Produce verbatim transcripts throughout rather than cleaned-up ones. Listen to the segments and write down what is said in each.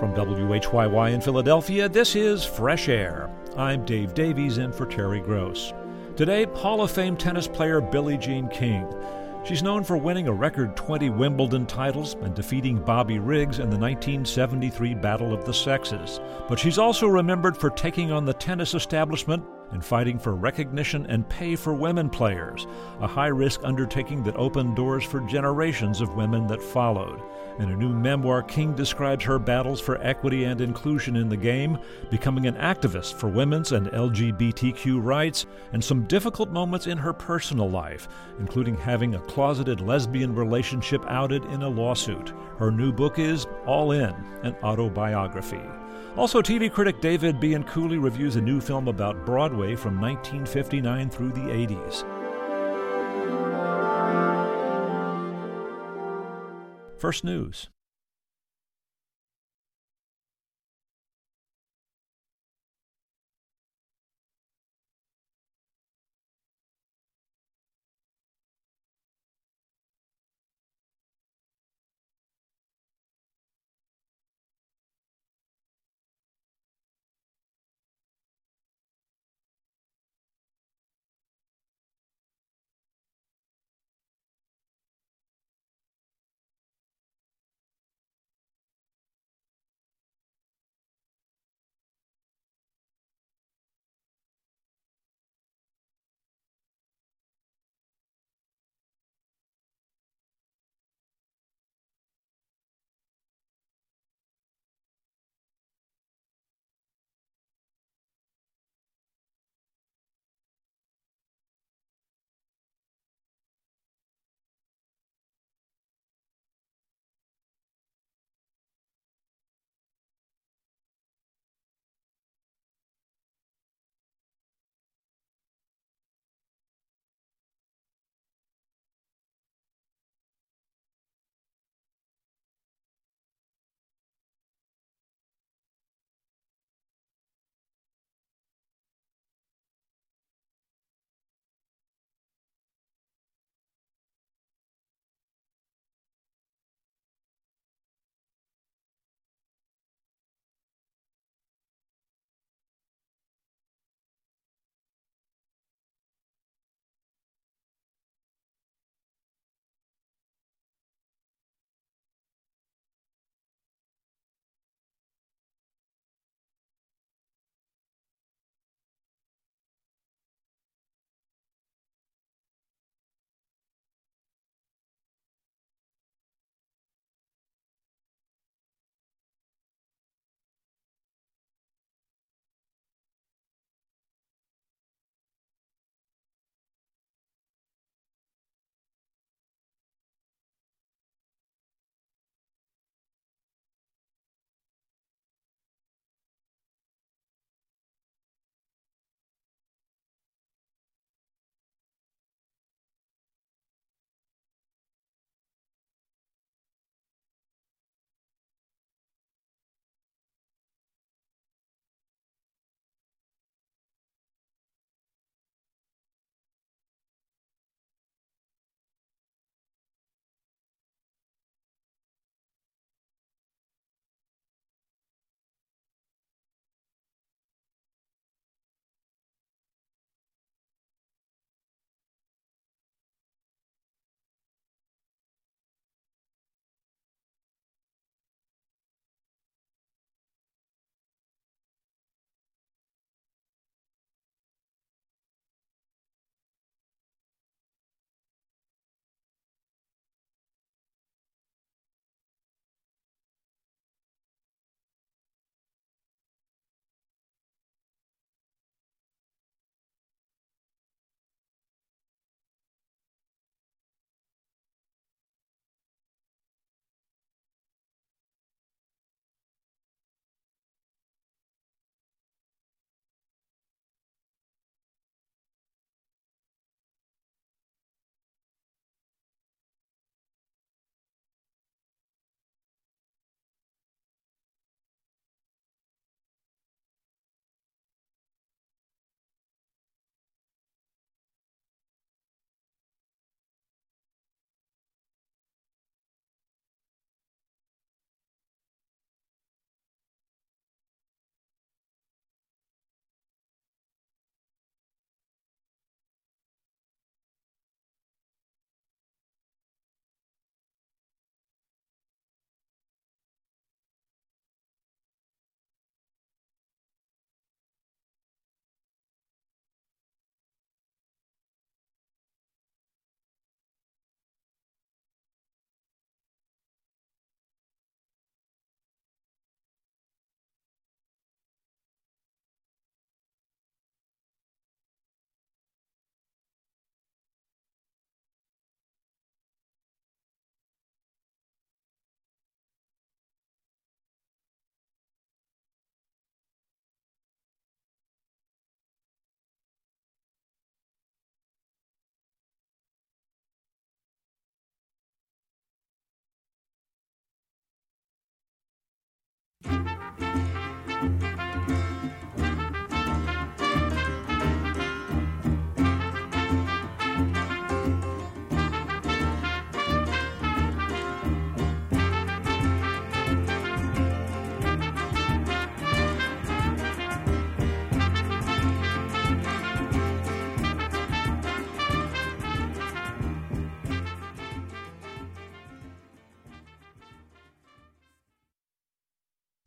From W H Y Y in Philadelphia, this is Fresh Air. I'm Dave Davies in for Terry Gross. Today, Hall of Fame tennis player Billie Jean King. She's known for winning a record twenty Wimbledon titles and defeating Bobby Riggs in the nineteen seventy-three Battle of the Sexes. But she's also remembered for taking on the tennis establishment and fighting for recognition and pay for women players, a high-risk undertaking that opened doors for generations of women that followed. In a new memoir, King describes her battles for equity and inclusion in the game, becoming an activist for women's and L G B T Q rights, and some difficult moments in her personal life, including having a closeted lesbian relationship outed in a lawsuit. Her new book is All In, an autobiography. Also, T V critic David Bianculli reviews a new film about Broadway from nineteen fifty-nine through the eighties. First News.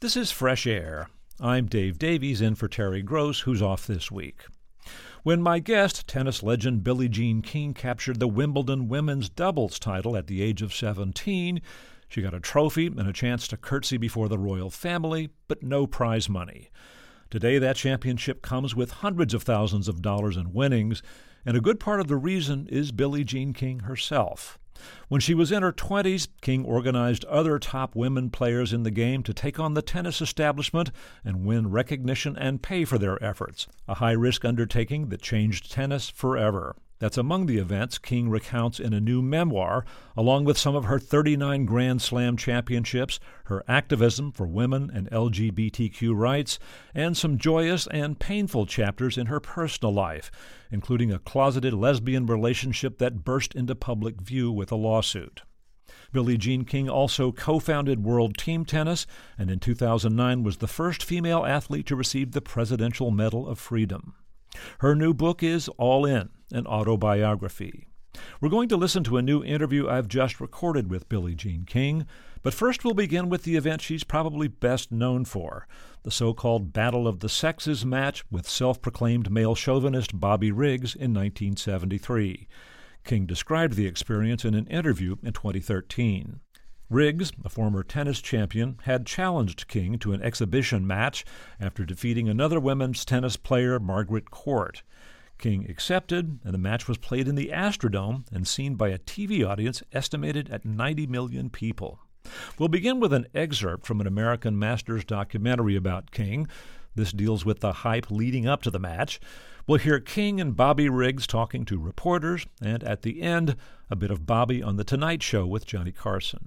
This is Fresh Air. I'm Dave Davies, in for Terry Gross, who's off this week. When my guest, tennis legend Billie Jean King, captured the Wimbledon women's doubles title at the age of seventeen, she got a trophy and a chance to curtsy before the royal family, but no prize money. Today, that championship comes with hundreds of thousands of dollars in winnings, and a good part of the reason is Billie Jean King herself. When she was in her twenties, King organized other top women players in the game to take on the tennis establishment and win recognition and pay for their efforts, a high-risk undertaking that changed tennis forever. That's among the events King recounts in a new memoir, along with some of her thirty-nine Grand Slam championships, her activism for women and L G B T Q rights, and some joyous and painful chapters in her personal life, including a closeted lesbian relationship that burst into public view with a lawsuit. Billie Jean King also co-founded World Team Tennis, and in two thousand nine was the first female athlete to receive the Presidential Medal of Freedom. Her new book is All In, an autobiography. We're going to listen to a new interview I've just recorded with Billie Jean King, but first we'll begin with the event she's probably best known for, the so-called Battle of the Sexes match with self-proclaimed male chauvinist Bobby Riggs in nineteen seventy-three. King described the experience in an interview in twenty thirteen. Riggs, a former tennis champion, had challenged King to an exhibition match after defeating another women's tennis player, Margaret Court. King accepted, and the match was played in the Astrodome and seen by a T V audience estimated at ninety million people. We'll begin with an excerpt from an American Masters documentary about King. This deals with the hype leading up to the match. We'll hear King and Bobby Riggs talking to reporters, and at the end, a bit of Bobby on The Tonight Show with Johnny Carson.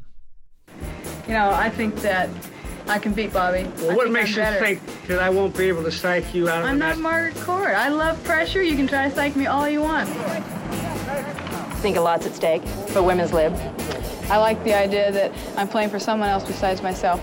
You know, I think that I can beat Bobby. Well, I what think makes you think that I won't be able to psych you out of I'm the not match? Margaret Court. I love pressure. You can try to psych me all you want. I think a lot's at stake for women's lib. I like the idea that I'm playing for someone else besides myself.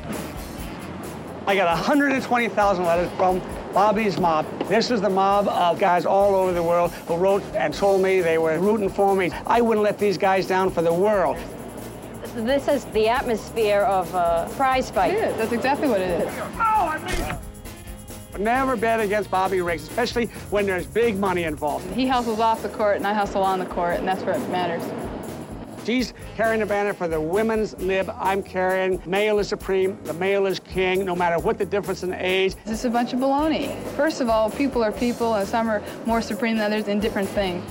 I got one hundred twenty thousand letters from Bobby's mob. This is the mob of guys all over the world who wrote and told me they were rooting for me. I wouldn't let these guys down for the world. This is the atmosphere of a prize fight. It is. That's exactly what it is. Oh, I mean, never bet against Bobby Riggs, especially when there's big money involved. He hustles off the court, and I hustle on the court, and that's what matters. She's carrying the banner for the women's lib. I'm carrying male is supreme, the male is king, no matter what the difference in age. This is a bunch of baloney. First of all, people are people, and some are more supreme than others in different things.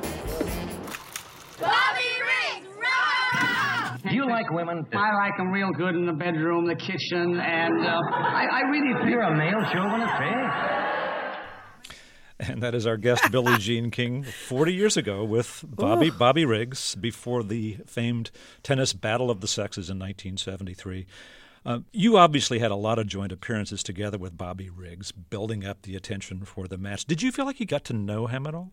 Do you like women? I like them real good in the bedroom, the kitchen, and uh, I, I really think... You're a male chauvinist, eh? And that is our guest, Billie Jean King, forty years ago with Bobby Bobby Riggs before the famed tennis Battle of the Sexes in nineteen seventy-three. Uh, you obviously had a lot of joint appearances together with Bobby Riggs, building up the attention for the match. Did you feel like you got to know him at all?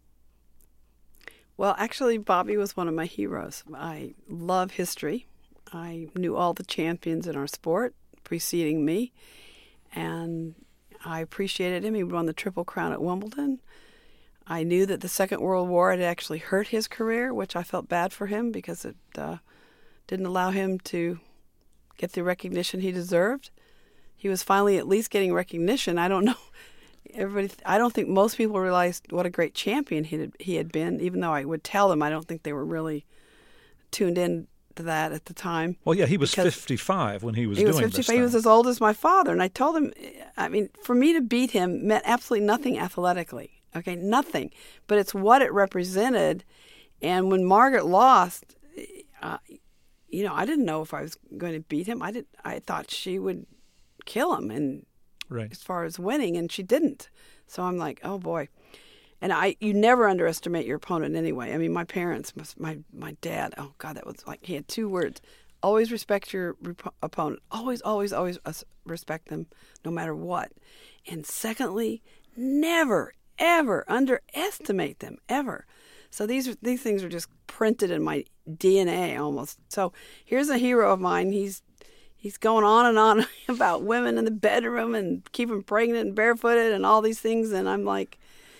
Well, actually, Bobby was one of my heroes. I love history. I knew all the champions in our sport preceding me, and I appreciated him. He won the Triple Crown at Wimbledon. I knew that the Second World War had actually hurt his career, which I felt bad for him because it uh, didn't allow him to get the recognition he deserved. He was finally at least getting recognition. I don't know. Everybody, I don't think most people realized what a great champion he had, he had been, even though I would tell them. I don't think they were really tuned in to that at the time. Well, yeah, he was fifty-five when he was he doing was fifty-five. this He was as old as my father. And I told him, I mean, for me to beat him meant absolutely nothing athletically. Okay, nothing. But it's what it represented. And when Margaret lost, uh, you know, I didn't know if I was going to beat him. I did. I thought she would kill him, and right. as far as winning, and she didn't. So I'm like, oh boy. And I, you never underestimate your opponent anyway. I mean, my parents, my my dad, oh God, that was like, he had two words. Always respect your rep- opponent. Always, always, always respect them no matter what. And secondly, never, ever underestimate them, ever. So these these things are just printed in my D N A almost. So here's a hero of mine. He's he's going on and on about women in the bedroom and keep them pregnant and barefooted and all these things. And I'm like,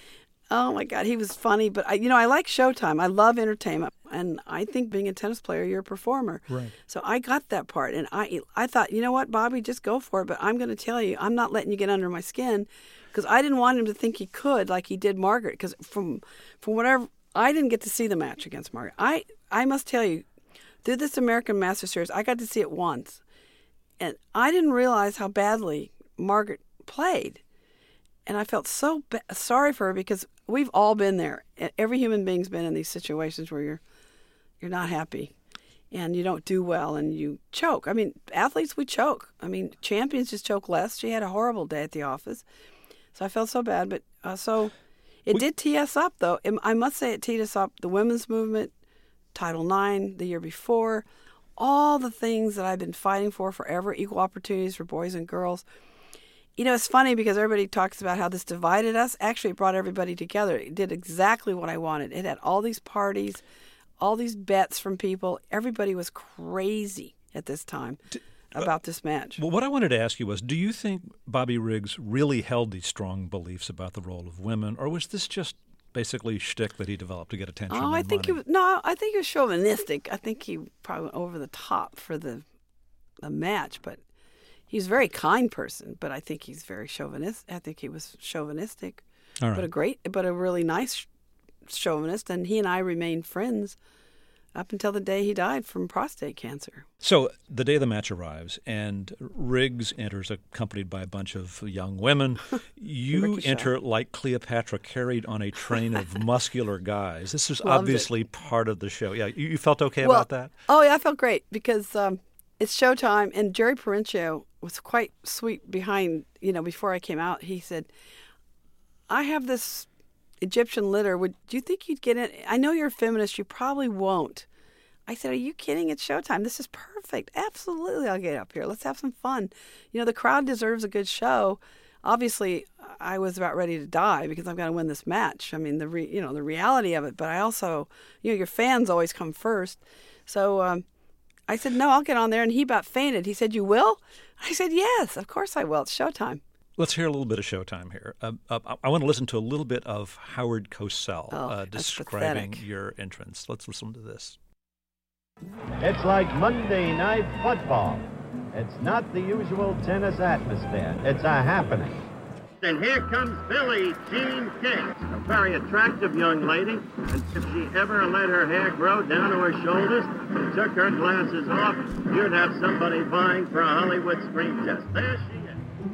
Oh, my God. He was funny. But, I, you know, I like Showtime. I love entertainment. And I think being a tennis player, you're a performer. Right. So I got that part. And I I thought, you know what, Bobby, just go for it. But I'm going to tell you, I'm not letting you get under my skin, because I didn't want him to think he could like he did Margaret. Because from, from whatever, I didn't get to see the match against Margaret. I, I must tell you, through this American Master Series, I got to see it once. And I didn't realize how badly Margaret played. And I felt so ba- sorry for her, because we've all been there. Every human being's been in these situations where you're you're not happy and you don't do well and you choke. I mean, athletes, we choke. I mean, champions just choke less. She had a horrible day at the office. So I felt so bad. But uh, so it we- did tee us up, though. I must say it teed us up. The women's movement, Title nine the year before, all the things that I've been fighting for forever, equal opportunities for boys and girls. You know, it's funny because everybody talks about how this divided us. Actually, it brought everybody together. It did exactly what I wanted. It had all these parties, all these bets from people. Everybody was crazy at this time about this match. Well, what I wanted to ask you was, do you think Bobby Riggs really held these strong beliefs about the role of women, or was this just basically shtick that he developed to get attention? Oh, and I think money? he was, no, I think he was chauvinistic. I think he probably went over the top for the the match, but he's a very kind person. But I think he's very chauvinistic. I think he was chauvinistic, All right. but a great, but a really nice chauvinist. And he and I remained friends up until the day he died from prostate cancer. So the day the match arrives and Riggs enters accompanied by a bunch of young women. You enter like Cleopatra, carried on a train of muscular guys. This was Loved obviously it. part of the show. Yeah, you, you felt okay well, about that? Oh, yeah, I felt great because um, it's Showtime. And Jerry Parencio was quite sweet behind, you know, before I came out. He said, I have this Egyptian litter. Would do you think you'd get in? I know you're a feminist. You probably won't. I said, are you kidding? It's Showtime. This is perfect. Absolutely, I'll get up here. Let's have some fun. You know, the crowd deserves a good show. Obviously, I was about ready to die because I've got to win this match. I mean, the re, you know the reality of it. But I also, you know, your fans always come first. So um, I said, no, I'll get on there. And he about fainted. He said, you will? I said, yes, of course I will. It's Showtime. Let's hear a little bit of Showtime here. Uh, uh, I want to listen to a little bit of Howard Cosell oh, uh, describing pathetic. your entrance. Let's listen to this. It's like Monday Night Football. It's not the usual tennis atmosphere. It's a happening. And here comes Billie Jean King, a very attractive young lady. And if she ever let her hair grow down to her shoulders and took her glasses off, you'd have somebody vying for a Hollywood screen test. There she is.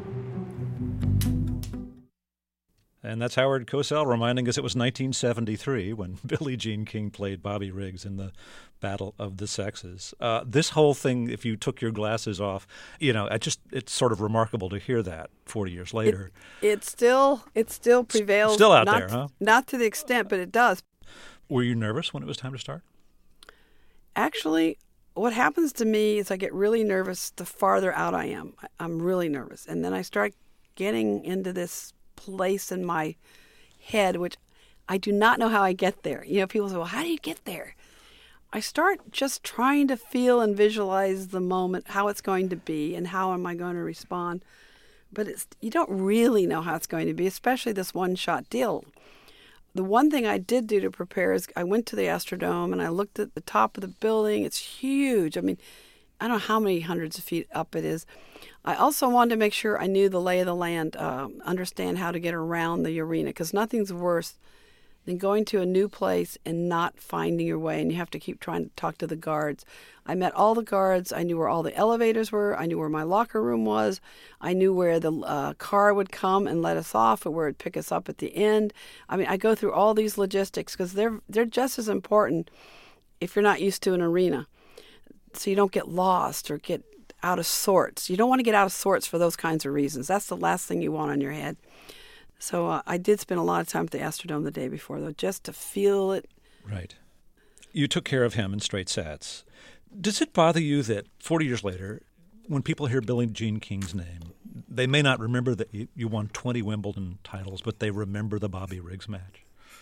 And that's Howard Cosell reminding us it was nineteen seventy-three when Billie Jean King played Bobby Riggs in the Battle of the Sexes. Uh, this whole thing, if you took your glasses off, you know, I just it's sort of remarkable to hear that forty years later. It, it still it still prevails. Still out not, there, huh? Not to the extent, but it does. Were you nervous when it was time to start? Actually, what happens to me is I get really nervous the farther out I am. I'm really nervous. And then I start getting into this place in my head, which I do not know how I get there. You know, people say, well, how do you get there? I start just trying to feel and visualize the moment, how it's going to be, and how am I going to respond. But it's you don't really know how it's going to be, especially this one-shot deal. The one thing I did do to prepare is I went to the Astrodome and I looked at the top of the building. It's huge. I mean, I don't know how many hundreds of feet up it is. I also wanted to make sure I knew the lay of the land, uh, understand how to get around the arena, because nothing's worse than going to a new place and not finding your way, and you have to keep trying to talk to the guards. I met all the guards. I knew where all the elevators were. I knew where my locker room was. I knew where the uh, car would come and let us off or where it would pick us up at the end. I mean, I go through all these logistics because they're, they're just as important if you're not used to an arena. So you don't get lost or get out of sorts. You don't want to get out of sorts for those kinds of reasons. That's the last thing you want on your head. So uh, I did spend a lot of time at the Astrodome the day before, though, just to feel it. Right. You took care of him in straight sets. Does it bother you that forty years later, when people hear Billie Jean King's name, they may not remember that you, you won twenty Wimbledon titles, but they remember the Bobby Riggs match?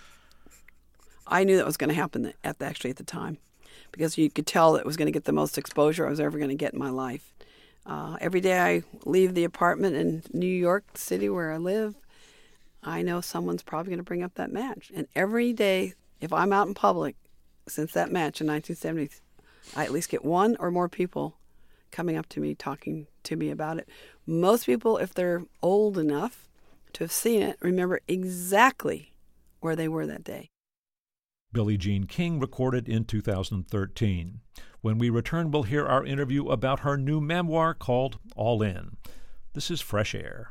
I knew that was going to happen at the, actually at the time, because you could tell that it was going to get the most exposure I was ever going to get in my life. Uh, every day I leave the apartment in New York City where I live, I know someone's probably going to bring up that match. And every day, if I'm out in public, since that match in nineteen seventy, I at least get one or more people coming up to me, talking to me about it. Most people, if they're old enough to have seen it, remember exactly where they were that day. Billie Jean King recorded in two thousand thirteen. When we return, we'll hear our interview about her new memoir called All In. This is Fresh Air.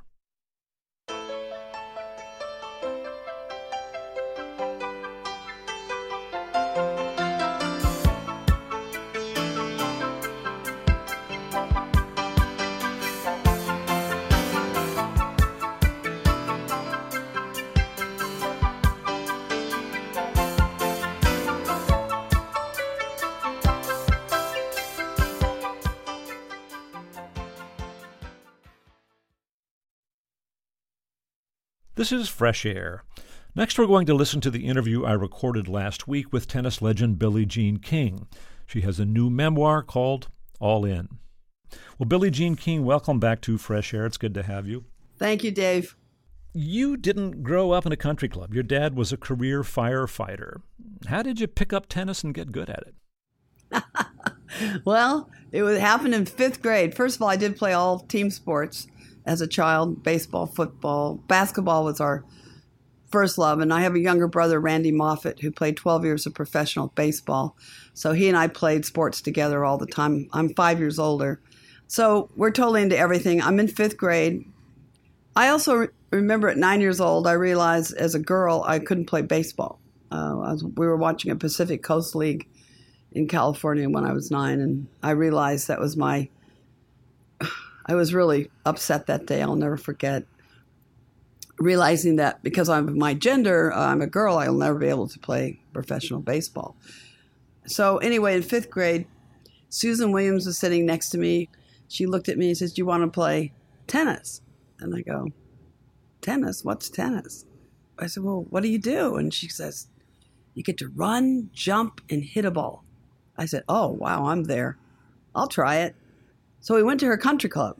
This is Fresh Air. Next, we're going to listen to the interview I recorded last week with tennis legend Billie Jean King. She has a new memoir called All In. Well, Billie Jean King, welcome back to Fresh Air. It's good to have you. Thank you, Dave. You didn't grow up in a country club. Your dad was a career firefighter. How did you pick up tennis and get good at it? Well, it would happen in fifth grade. First of all, I did play all team sports as a child: baseball, football, basketball was our first love. And I have a younger brother, Randy Moffat, who played twelve years of professional baseball. So he and I played sports together all the time. I'm five years older. So we're totally into everything. I'm in fifth grade. I also re- remember at nine years old, I realized as a girl I couldn't play baseball. Uh, I was, we were watching a Pacific Coast League in California when I was nine, and I realized that was my... I was really upset that day. I'll never forget realizing that because I'm my gender, uh, I'm a girl, I'll never be able to play professional baseball. So anyway, in fifth grade, Susan Williams was sitting next to me. She looked at me and says, "Do you want to play tennis?" And I go, "Tennis? What's tennis?" I said, "Well, what do you do?" And she says, "You get to run, jump, and hit a ball." I said, "Oh, wow, I'm there. I'll try it." So we went to her country club.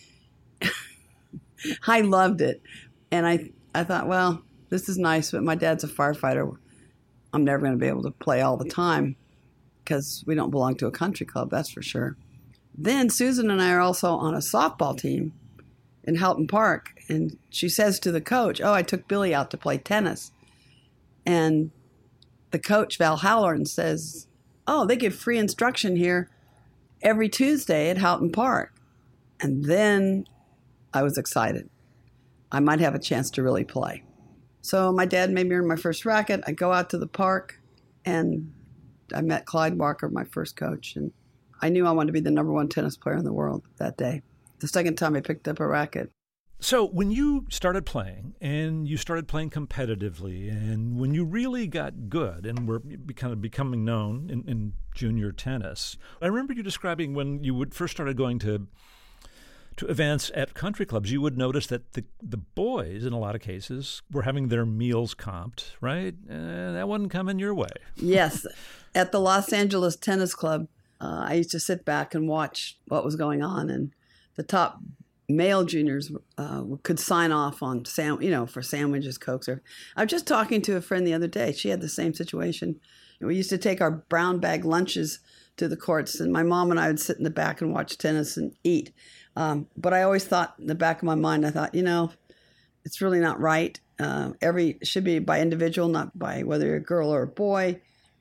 I loved it. And I I thought, well, this is nice, but my dad's a firefighter. I'm never going to be able to play all the time because we don't belong to a country club, that's for sure. Then Susan and I are also on a softball team in Houghton Park. And she says to the coach, "Oh, I took Billie out to play tennis." And the coach, Val Halloran, says, "Oh, they give free instruction here every Tuesday at Houghton Park." And then I was excited. I might have a chance to really play. So my dad made me earn my first racket. I go out to the park, and I met Clyde Walker, my first coach, and I knew I wanted to be the number one tennis player in the world that day. The second time I picked up a racket. So when you started playing, and you started playing competitively, and when you really got good and were kind of becoming known in, in junior tennis, I remember you describing when you would first started going to to events at country clubs, you would notice that the the boys, in a lot of cases, were having their meals comped, right? Uh, that wasn't coming your way. Yes. At the Los Angeles Tennis Club, uh, I used to sit back and watch what was going on, and the top male juniors uh, could sign off on, sam- you know, for sandwiches, Cokes. Or I was just talking to a friend the other day. She had the same situation. We used to take our brown bag lunches to the courts, and my mom and I would sit in the back and watch tennis and eat. Um, but I always thought in the back of my mind, I thought, you know, it's really not right. Uh, every it should be by individual, not by whether you're a girl or a boy.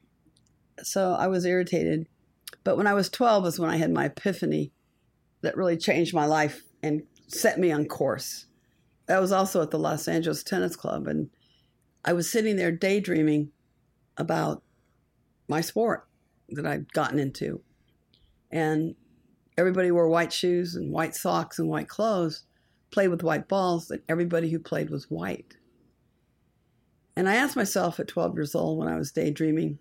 So I was irritated. But when I was twelve was when I had my epiphany that really changed my life and set me on course. That was also at the Los Angeles Tennis Club. And I was sitting there daydreaming about my sport that I'd gotten into. And everybody wore white shoes and white socks and white clothes, played with white balls, and everybody who played was white. And I asked myself at twelve years old when I was daydreaming,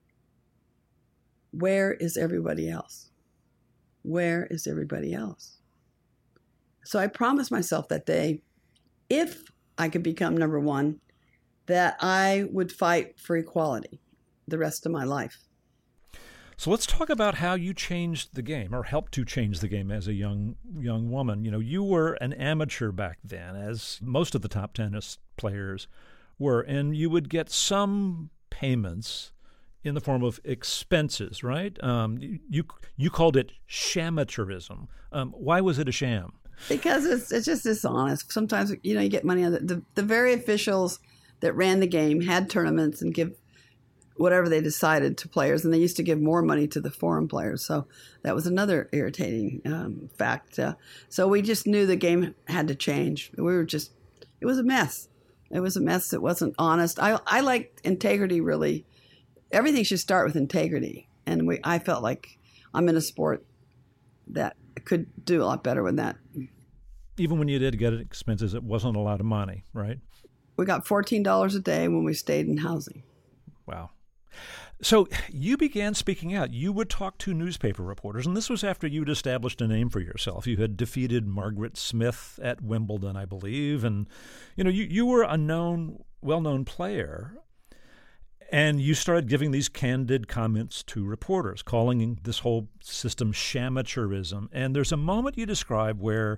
where is everybody else? Where is everybody else? So I promised myself that day, if I could become number one, that I would fight for equality the rest of my life. So let's talk about how you changed the game, or helped to change the game as a young young woman. You know, you were an amateur back then, as most of the top tennis players were, and you would get some payments in the form of expenses, right? Um, you you called it shamateurism. Um, why was it a sham? Because it's it's just dishonest. Sometimes, you know, you get money on the, the the very officials that ran the game had tournaments and give whatever they decided to players, and they used to give more money to the foreign players. So that was another irritating um, fact. Uh, so we just knew the game had to change. We were just, it was a mess. It was a mess. It wasn't honest. I I liked integrity, really. Everything should start with integrity. And we I felt like I'm in a sport that could do a lot better with that. Even when you did get expenses, it wasn't a lot of money, right? We got fourteen dollars a day when we stayed in housing. Wow. So you began speaking out. You would talk to newspaper reporters, and this was after you'd established a name for yourself. You had defeated Margaret Smith at Wimbledon, I believe, and you know you, you were a known, well-known player, and you started giving these candid comments to reporters, calling this whole system shamateurism. And there's a moment you describe where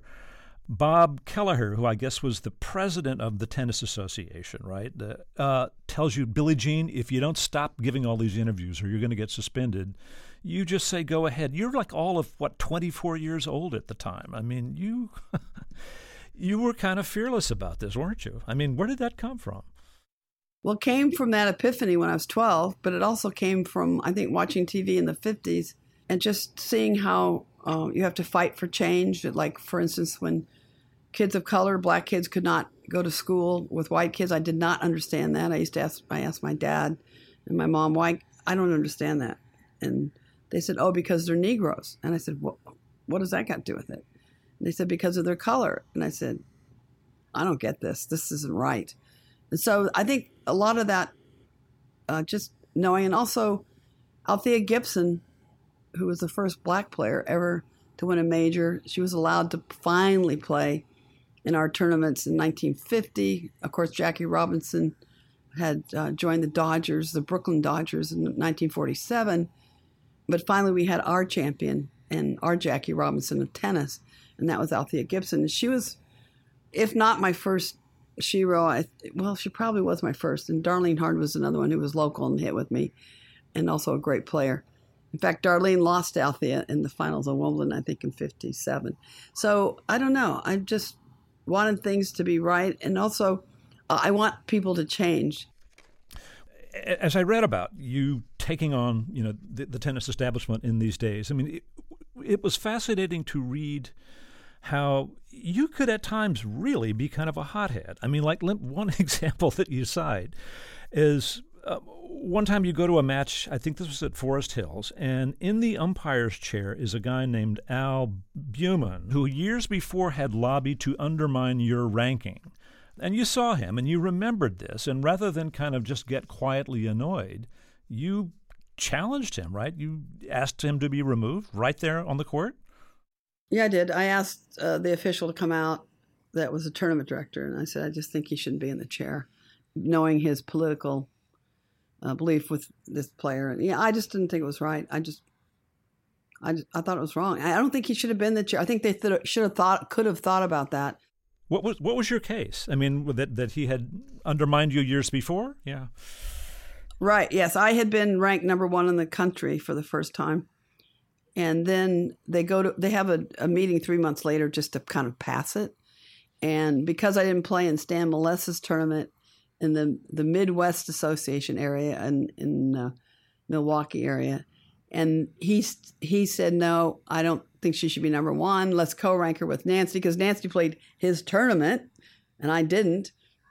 Bob Kelleher, who I guess was the president of the Tennis Association, right, uh, tells you, Billie Jean, if you don't stop giving all these interviews or you're going to get suspended, you just say, go ahead. You're like all of, what, twenty-four years old at the time. I mean, you you were kind of fearless about this, weren't you? I mean, where did that come from? Well, it came from that epiphany when I was twelve, but it also came from, I think, watching T V in the fifties and just seeing how uh, you have to fight for change. Like, for instance, when kids of color, black kids, could not go to school with white kids. I did not understand that. I used to ask, I asked my dad and my mom, why? I don't understand that. And they said, oh, because they're Negroes. And I said, what, what does that got to do with it? And they said, because of their color. And I said, I don't get this. This isn't right. And so I think a lot of that, uh, just knowing, and also Althea Gibson, who was the first black player ever to win a major, she was allowed to finally play in our tournaments in nineteen fifty. Of course, Jackie Robinson had uh, joined the Dodgers, the Brooklyn Dodgers, in nineteen forty-seven. But finally, we had our champion and our Jackie Robinson of tennis, and that was Althea Gibson. And she was, if not my first shero, I, well, she probably was my first. And Darlene Hard was another one who was local and hit with me, and also a great player. In fact, Darlene lost to Althea in the finals of Wimbledon, I think, in fifty-seven. So I don't know. I just wanted things to be right. And also, uh, I want people to change. As I read about you taking on, you know, the, the tennis establishment in these days, I mean, it, it was fascinating to read how you could at times really be kind of a hothead. I mean, like one example that you cite is uh, one time you go to a match, I think this was at Forest Hills, and in the umpire's chair is a guy named Al Buman, who years before had lobbied to undermine your ranking. And you saw him, and you remembered this, and rather than kind of just get quietly annoyed, you challenged him, right? You asked him to be removed right there on the court? Yeah, I did. I asked uh, the official to come out that was the tournament director, and I said, I just think he shouldn't be in the chair, knowing his political uh, belief with this player. And yeah, I just didn't think it was right. I just, I, just, I thought it was wrong. I don't think he should have been in the chair. I think they th- should have thought, could have thought about that. What was what was your case? I mean, that that he had undermined you years before? Yeah. Right. Yes, I had been ranked number one in the country for the first time, and then they go to they have a, a meeting three months later just to kind of pass it. And because I didn't play in Stan Malessa's tournament in the the Midwest Association area and in uh, Milwaukee area, and he he said, no, I don't think she should be number one. Let's co-rank her with Nancy, because Nancy played his tournament and I didn't.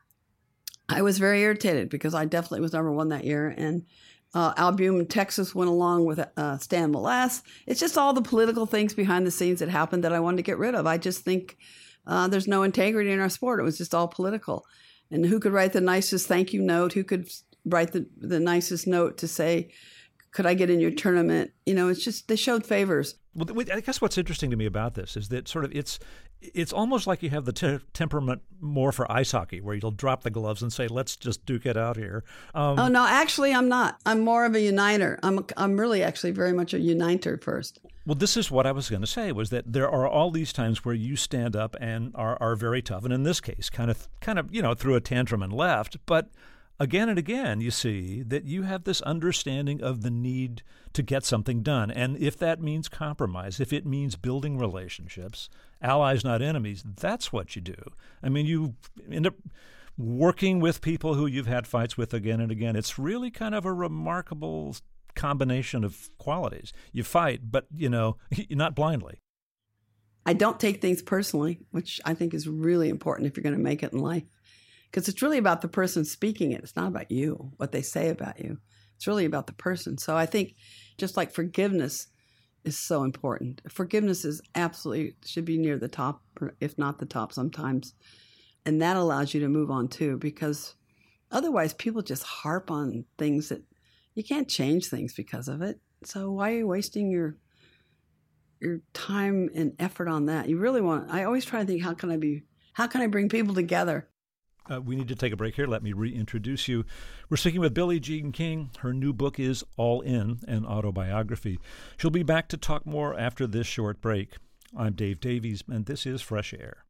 I was very irritated because I definitely was number one that year. And uh, Albumin, Texas went along with uh, Stan Maless. It's just all the political things behind the scenes that happened that I wanted to get rid of. I just think uh, there's no integrity in our sport. It was just all political. And who could write the nicest thank you note? Who could write the, the nicest note to say, could I get in your tournament? You know, it's just they showed favors. Well, I guess what's interesting to me about this is that sort of it's it's almost like you have the te- temperament more for ice hockey, where you'll drop the gloves and say, "Let's just duke it out here." Um, oh no, actually, I'm not. I'm more of a uniter. I'm a, I'm really actually very much a uniter first. Well, this is what I was going to say, was that there are all these times where you stand up and are, are very tough, and in this case, kind of kind of you know threw a tantrum and left, but. Again and again, you see that you have this understanding of the need to get something done. And if that means compromise, if it means building relationships, allies, not enemies, that's what you do. I mean, you end up working with people who you've had fights with again and again. It's really kind of a remarkable combination of qualities. You fight, but, you know, not blindly. I don't take things personally, which I think is really important if you're going to make it in life. Because it's really about the person speaking it. It's not about you, what they say about you. It's really about the person. So I think just like forgiveness is so important. Forgiveness is absolutely, should be near the top, if not the top sometimes. And that allows you to move on too, because otherwise people just harp on things that you can't change things because of it. So why are you wasting your your time and effort on that? You really want, I always try to think, how can I be, how can I bring people together? Uh, we need to take a break here. Let me reintroduce you. We're speaking with Billie Jean King. Her new book is All In, an autobiography. She'll be back to talk more after this short break. I'm Dave Davies, and this is Fresh Air.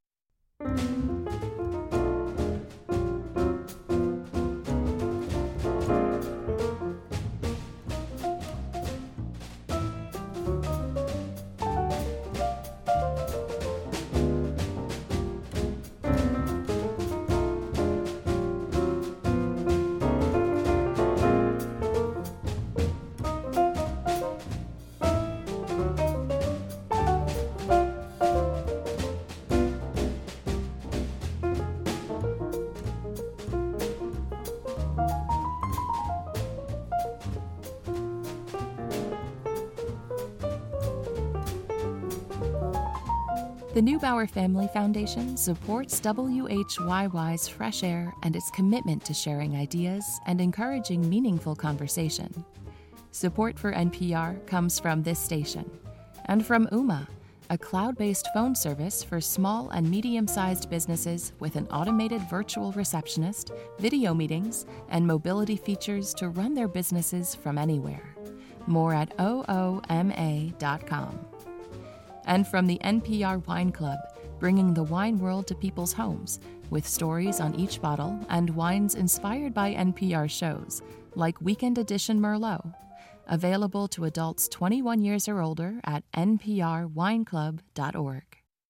The Neubauer Family Foundation supports W H Y Y's Fresh Air and its commitment to sharing ideas and encouraging meaningful conversation. Support for N P R comes from this station and from Ooma, a cloud-based phone service for small and medium-sized businesses with an automated virtual receptionist, video meetings, and mobility features to run their businesses from anywhere. More at O O M A dot com. And from the N P R Wine Club, bringing the wine world to people's homes, with stories on each bottle and wines inspired by N P R shows, like Weekend Edition Merlot. Available to adults twenty-one years or older at N P R wine club dot org.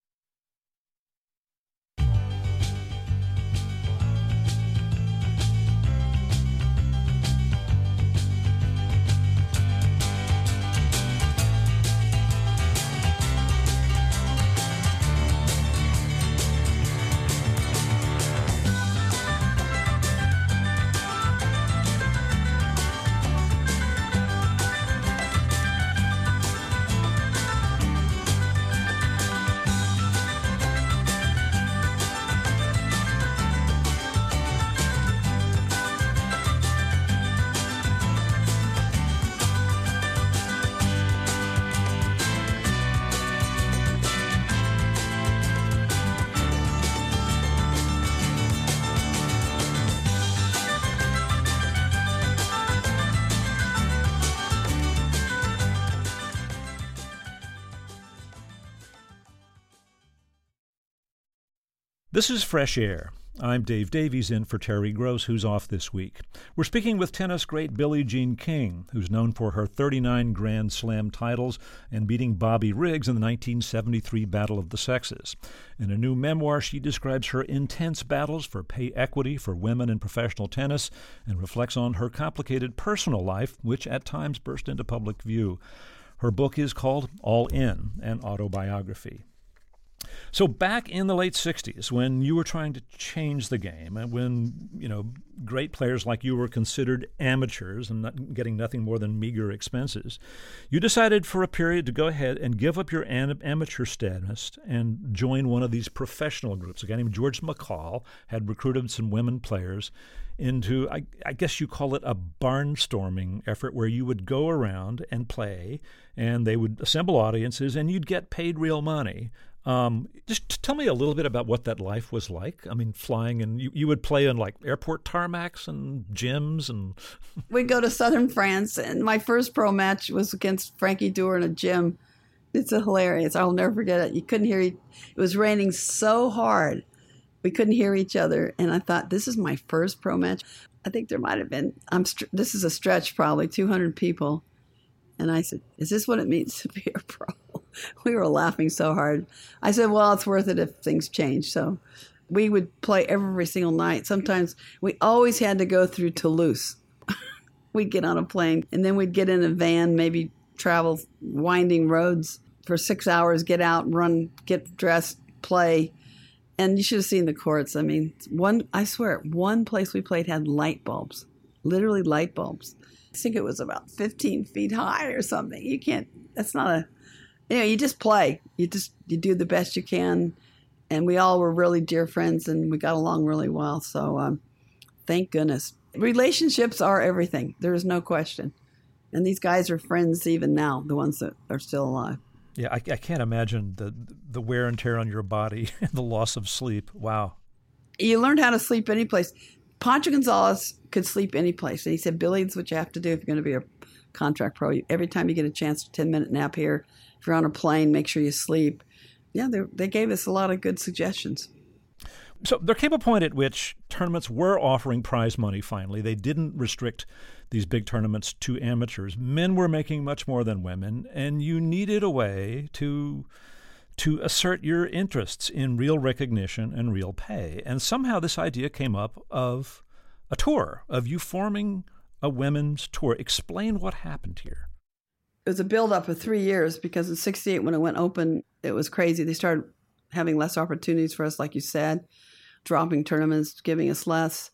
This is Fresh Air. I'm Dave Davies, in for Terry Gross, who's off this week. We're speaking with tennis great Billie Jean King, who's known for her thirty-nine Grand Slam titles and beating Bobby Riggs in the nineteen seventy-three Battle of the Sexes. In a new memoir, she describes her intense battles for pay equity for women in professional tennis and reflects on her complicated personal life, which at times burst into public view. Her book is called All In, an autobiography. So back in the late sixties, when you were trying to change the game, and when, you know, great players like you were considered amateurs and not getting nothing more than meager expenses, you decided for a period to go ahead and give up your an- amateur status and join one of these professional groups. A guy named George McCall had recruited some women players into, I, I guess you call it a barnstorming effort, where you would go around and play, and they would assemble audiences, and you'd get paid real money. Um, just tell me a little bit about what that life was like. I mean, flying, and you, you would play on like airport tarmacs and gyms, and we'd go to southern France, and my first pro match was against Frankie Dewar in a gym. It's a hilarious. I'll never forget it. You couldn't hear. It was raining so hard, we couldn't hear each other, and I thought, this is my first pro match. I think there might have been. I'm. This is a stretch, probably two hundred people, and I said, "Is this what it means to be a pro?" We were laughing so hard. I said, well, it's worth it if things change. So we would play every single night. Sometimes we always had to go through Toulouse. We'd get on a plane, and then we'd get in a van, maybe travel winding roads for six hours, get out, run, get dressed, play. And you should have seen the courts. I mean, one, I swear, one place we played had light bulbs, literally light bulbs. I think it was about fifteen feet high or something. You can't, that's not a, you know, you just play. You just, you do the best you can. And we all were really dear friends, and we got along really well. So um, thank goodness. Relationships are everything. There is no question. And these guys are friends even now, the ones that are still alive. Yeah, I, I can't imagine the the wear and tear on your body and the loss of sleep. Wow. You learned how to sleep any place. Pancho Gonzalez could sleep any place. And he said, Billy, that's what you have to do if you're going to be a contract pro. Every time you get a chance, a ten-minute nap here. If you're on a plane, make sure you sleep. Yeah, they, they gave us a lot of good suggestions. So there came a point at which tournaments were offering prize money finally. They didn't restrict these big tournaments to amateurs. Men were making much more than women, and you needed a way to to assert your interests in real recognition and real pay. And somehow this idea came up of a tour, of you forming a women's tour. Explain what happened here. It was a build-up of three years because in sixty-eight, when it went open, it was crazy. They started having less opportunities for us, like you said, dropping tournaments, giving us less.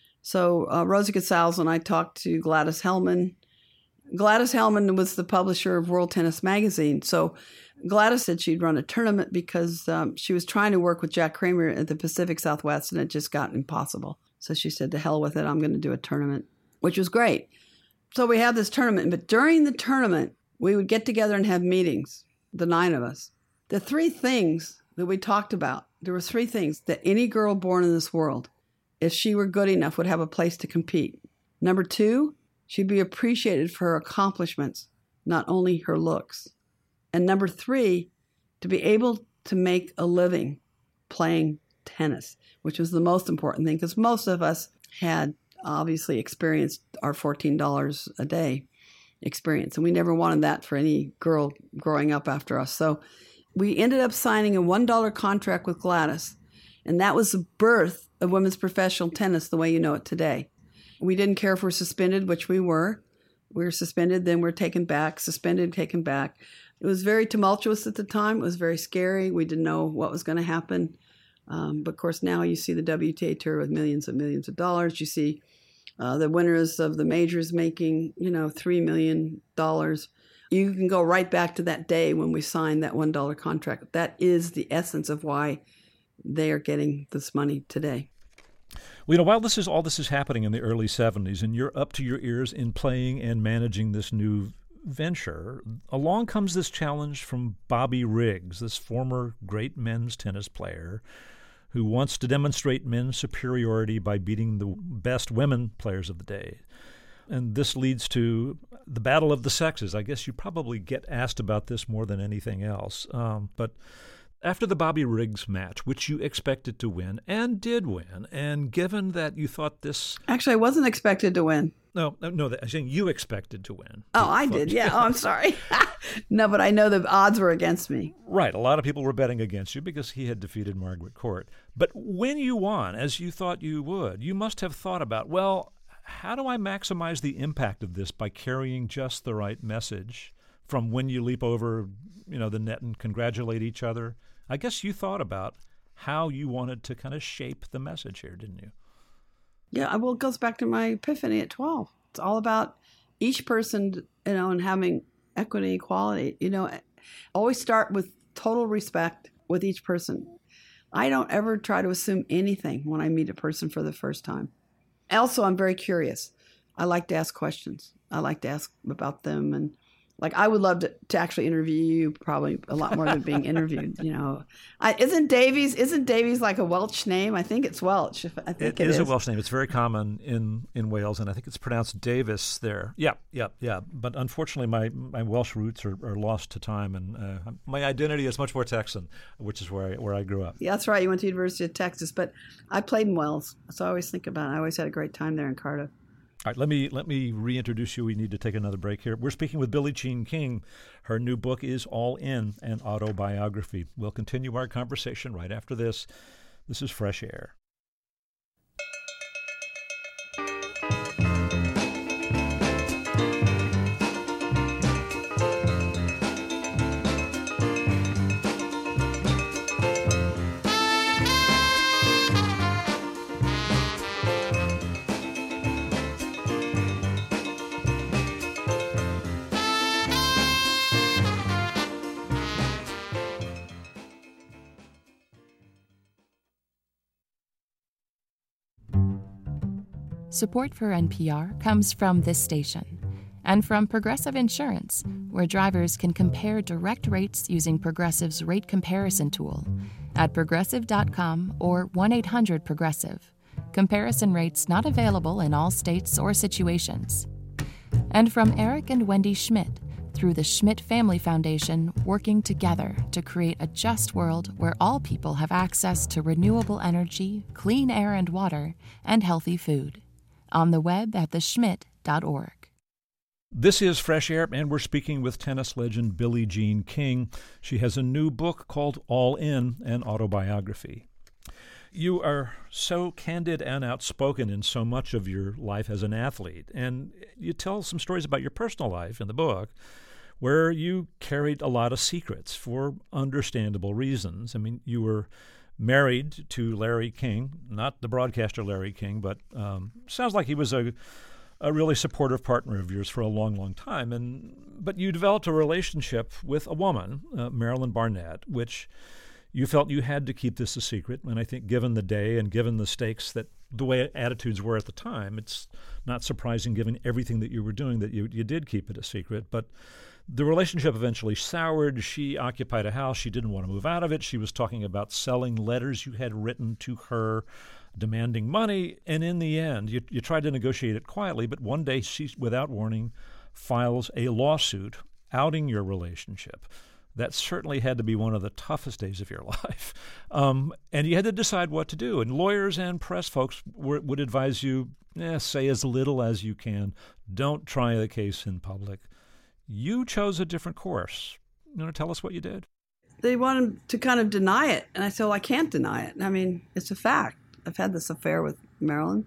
So uh, Rosie Gonzalez and I talked to Gladys Hellman. Gladys Hellman was the publisher of World Tennis Magazine. So Gladys said she'd run a tournament because um, she was trying to work with Jack Kramer at the Pacific Southwest, and it just got impossible. So she said, to hell with it, I'm going to do a tournament, which was great. So we had this tournament, but during the tournament, we would get together and have meetings, the nine of us. The three things that we talked about, there were three things that any girl born in this world, if she were good enough, would have a place to compete. Number two, she'd be appreciated for her accomplishments, not only her looks. And number three, to be able to make a living playing tennis, which was the most important thing, because most of us had obviously experienced our fourteen dollars a day experience, and we never wanted that for any girl growing up after us. So we ended up signing a one dollar contract with Gladys, and that was the birth of women's professional tennis the way you know it today. We didn't care if we're suspended, which we were. We were suspended, then we're taken back, suspended, taken back. It was very tumultuous at the time. It was very scary. We didn't know what was going to happen. Um, but, of course, now you see the W T A Tour with millions and millions of dollars. You see uh, the winners of the majors making, you know, three million dollars. You can go right back to that day when we signed that one dollar contract. That is the essence of why they are getting this money today. Well, you know, while this is all this is happening in the early seventies, and you're up to your ears in playing and managing this new venture, along comes this challenge from Bobby Riggs, this former great men's tennis player who wants to demonstrate men's superiority by beating the best women players of the day. And this leads to the battle of the sexes. I guess you probably get asked about this more than anything else. Um, but after the Bobby Riggs match, which you expected to win and did win, and given that you thought this... Actually, I wasn't expected to win. No, no, no I'm saying you expected to win. Oh, I did, yeah. Oh, I'm sorry. No, but I know the odds were against me. Right. A lot of people were betting against you because he had defeated Margaret Court. But when you won, as you thought you would, you must have thought about, well, how do I maximize the impact of this by carrying just the right message from when you leap over, you know, the net and congratulate each other I guess you thought about how you wanted to kind of shape the message here, didn't you? Yeah, well, it goes back to my epiphany at twelve. It's all about each person, you know, and having equity, equality. You know, always start with total respect with each person. I don't ever try to assume anything when I meet a person for the first time. Also, I'm very curious. I like to ask questions. I like to ask about them. And like, I would love to, to actually interview you probably a lot more than being interviewed. You know, I, isn't Davies, isn't Davies like a Welsh name? I think it's Welsh. I think it, it is, is a Welsh name. It's very common in, in Wales, and I think it's pronounced Davis there. Yeah, yeah, yeah. But unfortunately, my, my Welsh roots are, are lost to time, and uh, my identity is much more Texan, which is where I, where I grew up. Yeah, that's right. You went to the University of Texas, but I played in Wales, so I always think about it. I always had a great time there in Cardiff. All right, let me let me reintroduce you. We need to take another break here. We're speaking with Billie Jean King. Her new book is All In, an autobiography. We'll continue our conversation right after this. This is Fresh Air. Support for N P R comes from this station and from Progressive Insurance, where drivers can compare direct rates using Progressive's rate comparison tool at progressive dot com or one eight hundred progressive. Comparison rates not available in all states or situations. And from Eric and Wendy Schmidt, through the Schmidt Family Foundation, working together to create a just world where all people have access to renewable energy, clean air and water, and healthy food. On the web at the schmidt dot org. This is Fresh Air, and we're speaking with tennis legend Billie Jean King. She has a new book called All In, an autobiography. You are so candid and outspoken in so much of your life as an athlete, and you tell some stories about your personal life in the book where you carried a lot of secrets for understandable reasons. I mean, you were married to Larry King, not the broadcaster Larry King, but um, sounds like he was a a really supportive partner of yours for a long, long time. And but you developed a relationship with a woman, uh, Marilyn Barnett, which you felt you had to keep this a secret. And I think given the day and given the stakes that the way attitudes were at the time, it's not surprising given everything that you were doing that you, you did keep it a secret. But the relationship eventually soured. She occupied a house. She didn't want to move out of it. She was talking about selling letters you had written to her, demanding money. And in the end, you, you tried to negotiate it quietly, but one day she, without warning, files a lawsuit outing your relationship. That certainly had to be one of the toughest days of your life. Um, and you had to decide what to do. And lawyers and press folks were, would advise you, eh, say as little as you can. Don't try the case in public. You chose a different course. You want to tell us what you did? They wanted to kind of deny it. And I said, well, I can't deny it. I mean, it's a fact. I've had this affair with Marilyn.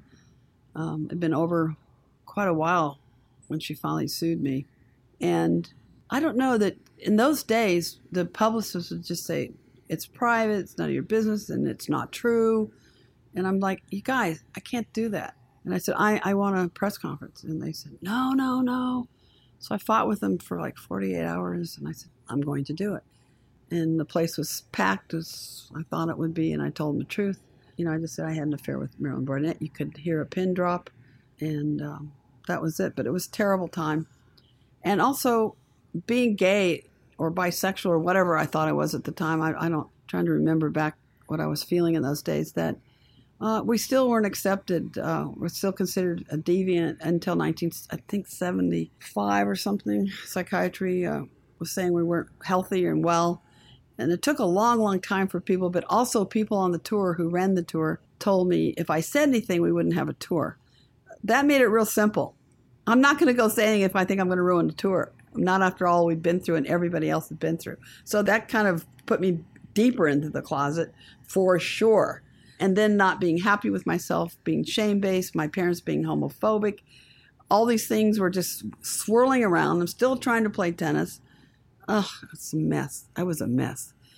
Um, it'd been over quite a while when she finally sued me. And I don't know that in those days, the publicist would just say, it's private, it's none of your business, and it's not true. And I'm like, you guys, I can't do that. And I said, I, I want a press conference. And they said, no, no, no. So I fought with them for like forty-eight hours, and I said, I'm going to do it. And the place was packed as I thought it would be, and I told them the truth. You know, I just said I had an affair with Marilyn Barnett. You could hear a pin drop, and um, that was it. But it was a terrible time. And also, being gay or bisexual or whatever I thought I was at the time, I, I don't, trying to remember back what I was feeling in those days, that uh, we still weren't accepted. Uh, we're still considered a deviant until nineteen, I think seventy-five or something. Psychiatry uh, was saying we weren't healthy and well. And it took a long, long time for people, but also people on the tour who ran the tour told me if I said anything, we wouldn't have a tour. That made it real simple. I'm not going to go saying if I think I'm going to ruin the tour. Not after all we've been through and everybody else has been through. So that kind of put me deeper into the closet for sure. And then not being happy with myself, being shame-based, my parents being homophobic. All these things were just swirling around. I'm still trying to play tennis. Ugh, it's a mess. I was a mess.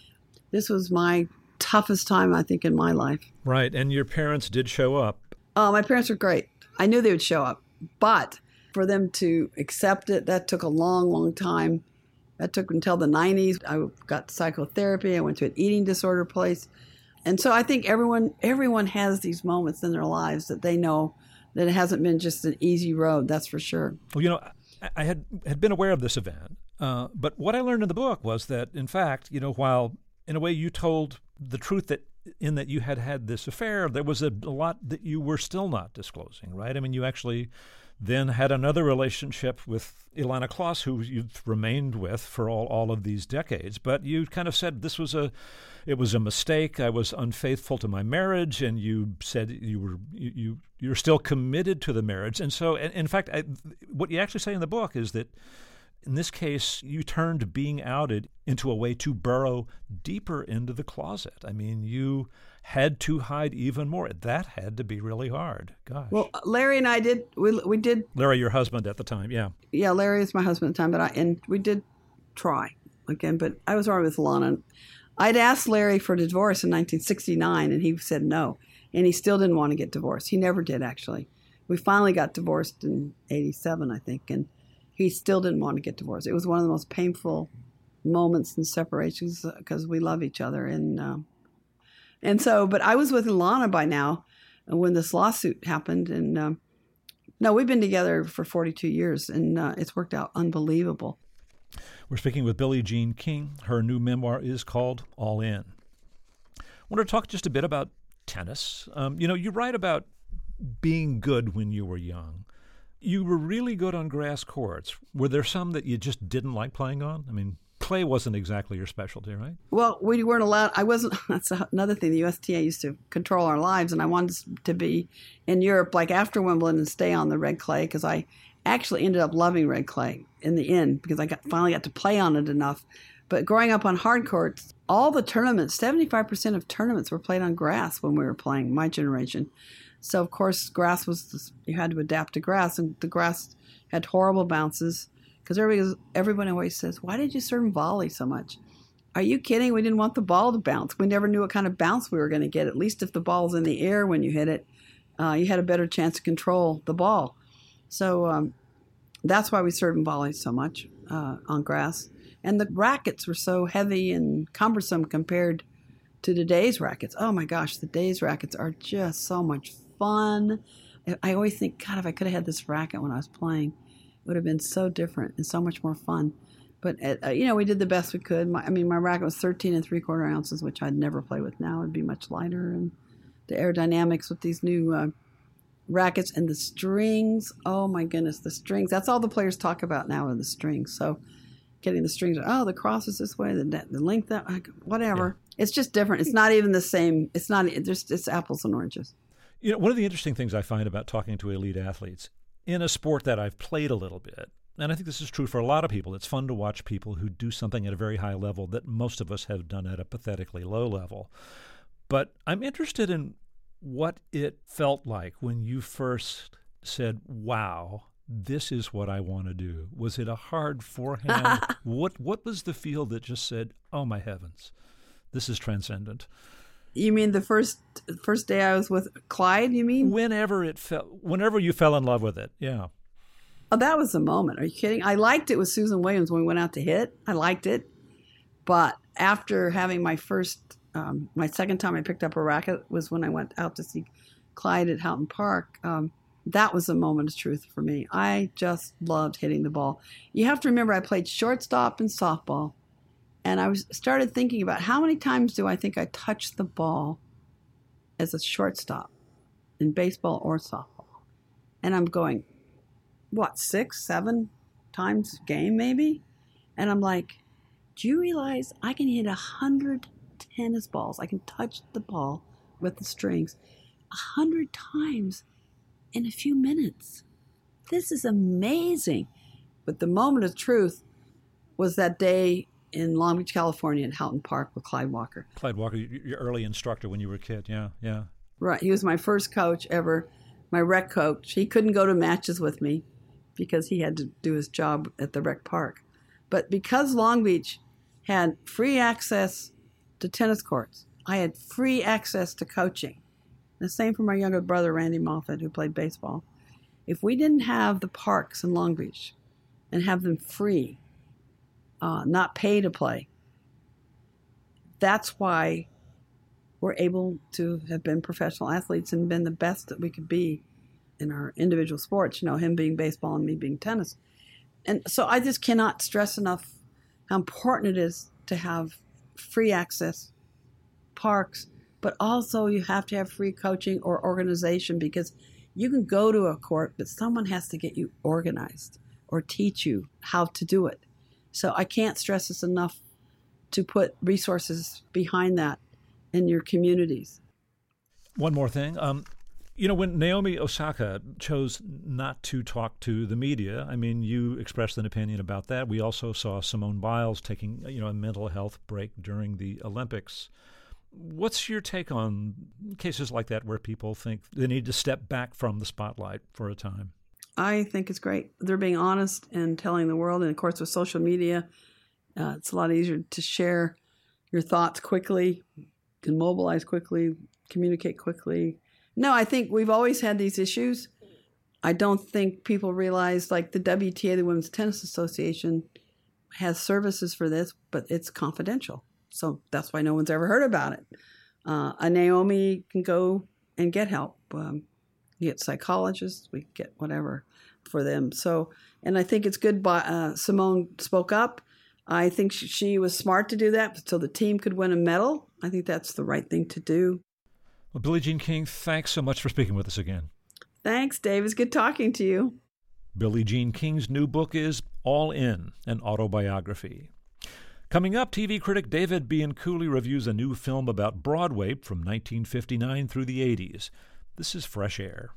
This was my toughest time, I think, in my life. Right, and your parents did show up. Oh, my parents were great. I knew they would show up, but for them to accept it, that took a long, long time. That took until the nineties. I got psychotherapy. I went to an eating disorder place. And so I think everyone everyone has these moments in their lives that they know that it hasn't been just an easy road, that's for sure. Well, you know, I had, had been aware of this event, uh, but what I learned in the book was that, in fact, you know, while in a way you told the truth that in that you had had this affair, there was a, a lot that you were still not disclosing, right? I mean, you actually then had another relationship with Ilana Kloss, who you've remained with for all, all of these decades. But you kind of said this was a, it was a mistake. I was unfaithful to my marriage, and you said you were you, you you're still committed to the marriage. And so, in, in fact, I, what you actually say in the book is that in this case, you turned being outed into a way to burrow deeper into the closet. I mean, you had to hide even more. That had to be really hard. Gosh. Well, Larry and I did, we, we did. Larry, your husband at the time, yeah. Yeah, Larry is my husband at the time, but I, and we did try again, but I was already with Ilana. I'd asked Larry for divorce in nineteen sixty-nine, and he said no. And he still didn't want to get divorced. He never did, actually. We finally got divorced in eighty-seven, I think, and he still didn't want to get divorced. It was one of the most painful moments in separations because we love each other. And uh, and so, but I was with Ilana by now when this lawsuit happened. And um, no, we've been together for forty-two years, and uh, it's worked out unbelievable. We're speaking with Billie Jean King. Her new memoir is called All In. I want to talk just a bit about tennis. Um, you know, you write about being good when you were young. You were really good on grass courts. Were there some that you just didn't like playing on? I mean, clay wasn't exactly your specialty, right? Well, we weren't allowed. I wasn't. That's another thing. The U S T A used to control our lives, and I wanted to be in Europe, like after Wimbledon, and stay on the red clay because I actually ended up loving red clay in the end because I got, finally got to play on it enough. But growing up on hard courts, all the tournaments, seventy-five percent of tournaments were played on grass when we were playing, my generation. So, of course, grass was, you had to adapt to grass, and the grass had horrible bounces because everybody, everyone always says, why did you serve volley so much? Are you kidding? We didn't want the ball to bounce. We never knew what kind of bounce we were going to get. At least if the ball's in the air when you hit it, uh, you had a better chance to control the ball. So um, that's why we served volley so much uh, on grass. And the rackets were so heavy and cumbersome compared to today's rackets. Oh, my gosh, the day's rackets are just so much fun. I always think, God, if I could have had this racket when I was playing, it would have been so different and so much more fun. But, uh, you know, we did the best we could. My, I mean, my racket was thirteen and three quarter ounces, which I'd never play with now. It would be much lighter. And the aerodynamics with these new uh, rackets and the strings, oh, my goodness, the strings. That's all the players talk about now are the strings. So getting the strings, oh, the cross is this way, the, the length, that, whatever. Yeah. It's just different. It's not even the same. It's not, it's, it's apples and oranges. You know, one of the interesting things I find about talking to elite athletes in a sport that I've played a little bit, and I think this is true for a lot of people, it's fun to watch people who do something at a very high level that most of us have done at a pathetically low level. But I'm interested in what it felt like when you first said, wow, this is what I want to do. Was it a hard forehand? what What was the feel that just said, oh, my heavens, this is transcendent? You mean the first first day I was with Clyde, you mean? Whenever it felt, whenever you fell in love with it, yeah. Oh, that was the moment. Are you kidding? I liked it with Susan Williams when we went out to hit. I liked it. But after having my first, um, my second time I picked up a racket was when I went out to see Clyde at Houghton Park. Um, that was a moment of truth for me. I just loved hitting the ball. You have to remember I played shortstop and softball. And I was started thinking about how many times do I think I touched the ball as a shortstop in baseball or softball? And I'm going, what, six, seven times a game maybe? And I'm like, do you realize I can hit a hundred tennis balls? I can touch the ball with the strings a hundred times in a few minutes. This is amazing. But the moment of truth was that day in Long Beach, California, at Houghton Park with Clyde Walker. Clyde Walker, your early instructor when you were a kid, yeah, yeah. Right. He was my first coach ever, my rec coach. He couldn't go to matches with me because he had to do his job at the rec park. But because Long Beach had free access to tennis courts. I had free access to coaching. The same for my younger brother, Randy Moffat, who played baseball. If we didn't have the parks in Long Beach and have them free, uh, not pay to play, that's why we're able to have been professional athletes and been the best that we could be in our individual sports, you know, him being baseball and me being tennis. And so I just cannot stress enough how important it is to have free access, parks, but also you have to have free coaching or organization, because you can go to a court, but someone has to get you organized or teach you how to do it. So I can't stress this enough to put resources behind that in your communities. One more thing. Um, you know, when Naomi Osaka chose not to talk to the media, I mean, you expressed an opinion about that. We also saw Simone Biles taking, you know, a mental health break during the Olympics. What's your take on cases like that where people think they need to step back from the spotlight for a time? I think it's great. They're being honest and telling the world. And, of course, with social media, uh, it's a lot easier to share your thoughts quickly, can mobilize quickly, communicate quickly. No, I think we've always had these issues. I don't think people realize, like the W T A, the Women's Tennis Association, has services for this, but it's confidential. So that's why no one's ever heard about it. Uh, a Naomi can go and get help. Um, you get psychologists, we get whatever for them. So, and I think it's good. By, uh, Simone spoke up. I think she, she was smart to do that so the team could win a medal. I think that's the right thing to do. Well, Billie Jean King, thanks so much for speaking with us again. Thanks, Dave. It's good talking to you. Billie Jean King's new book is All In, an autobiography. Coming up, T V critic David Bianculli reviews a new film about Broadway from nineteen fifty-nine through the eighties. This is Fresh Air.